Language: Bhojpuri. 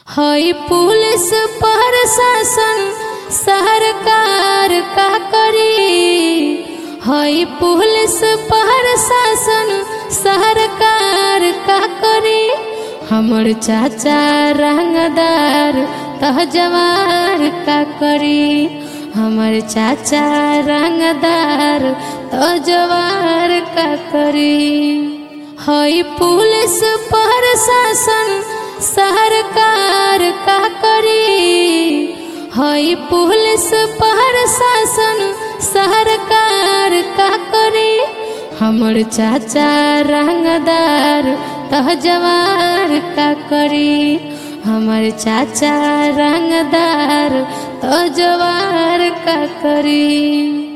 हई पुलिस प्रशासन सरकार का करी। हई पुलिस प्रशासन सरकार का करी। हमर चाचा रंगदार तह जवार का करी। हमर चाचा रंगदार तह जवार का करी। हई पुलिस प्रशासन सरकार का करी। हई पुलिस प्रशासन सरकार का करी। हमर चाचा रंगदार तह जवार का करी। हमर चाचा रंगदार तह जवार का करी।